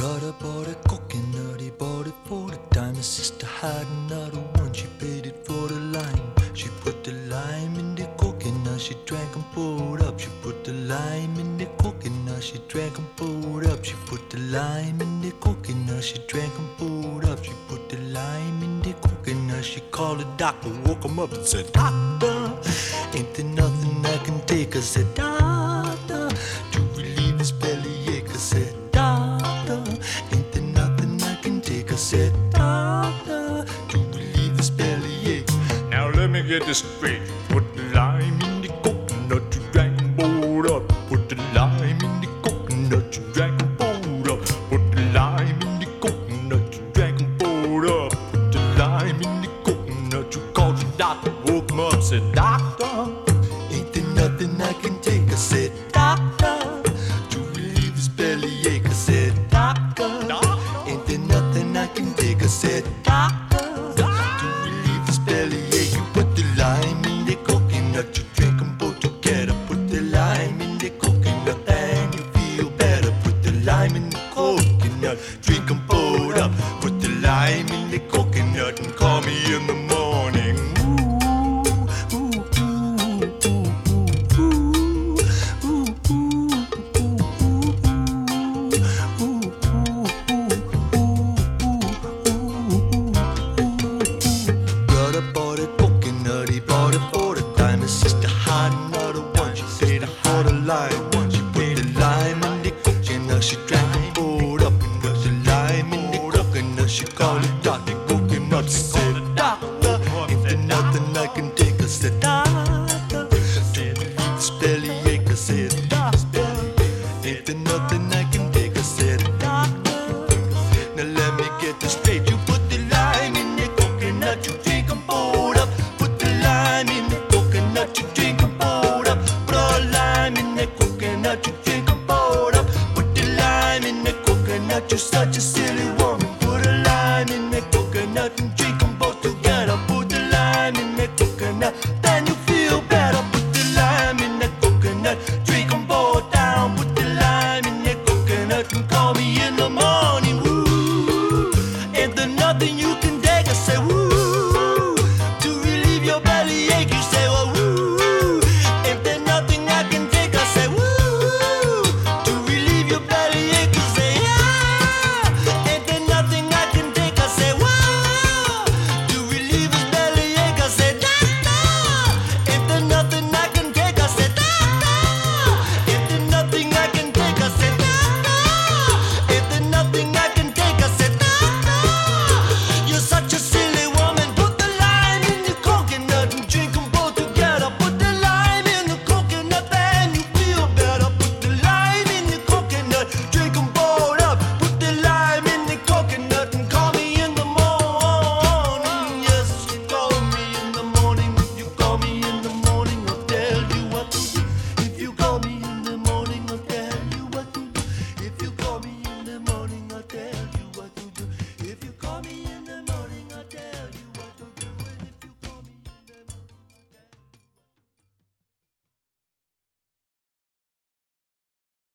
Brother bought a coconut, he bought it for the dime. His sister had another one, she paid it for the lime. She put the lime in the coconut, she drank and poured up. She put the lime in the coconut, she drank and poured up. She put the lime in the coconut, she drank and poured up. She put the lime in the coconut, she called the doctor, woke him up and said, "Doctor, ain't there nothing I can take?" I said, "Doctor, to relieve this bellyache." I said, "Doctor, ain't there nothing I can take?" I said, "Doctor, to relieve this bellyache." Now let me get this straight. Put the lime in the coconut, you drank and poured up. Put the lime in the coconut, you drank and poured up. Put the lime in the coconut, you drank and poured up. Put the lime in the coconut, you called your doctor, woke him up, said, "Doctor, Ain't there nothing I can take?" I said, "Doctor, to relieve this bellyache." I said, "Doctor, ain't there nothing I can take?" I said, "Doctor, to relieve this bellyache." You put the lime in the coconut, you drink them both together. Put the lime in the coconut and you feel better. Put the lime in the coconut, drink them both up. Put the lime in the coconut and call me in the morning. Brother bought a coconut, he bought it for the dime. His sister had another one, she paid it for the lime. She put the lime in the coconut, she drank and poured up. And put the lime in the coconut, she called it Dr. Coconut. She said, "Doctor, ain't there nothing I can take?" I said, "Doctor, to relieve this bellyache." I said, "Doctor, ain't there nothing I can take?" I said, "Doctor, now let me get this straight. You put the lime in the coconut, you drink and poured up. Put the lime in